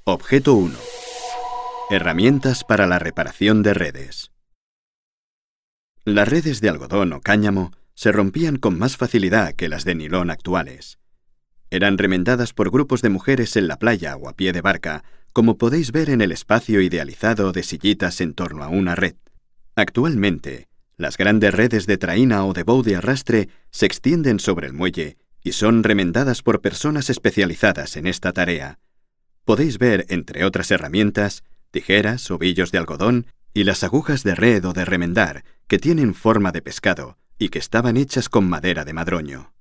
Objeto 1. Herramientas para la reparación de redes. Las redes de algodón o cáñamo se rompían con más facilidad que las de nilón actuales. Eran remendadas por grupos de mujeres en la playa o a pie de barca, como podéis ver en el espacio idealizado de sillitas en torno a una red. Actualmente, las grandes redes de traína o de bow de arrastre se extienden sobre el muelle y son remendadas por personas especializadas en esta tarea. Podéis ver, entre otras herramientas, tijeras, ovillos de algodón y las agujas de red o de remendar, que tienen forma de pescado y que estaban hechas con madera de madroño.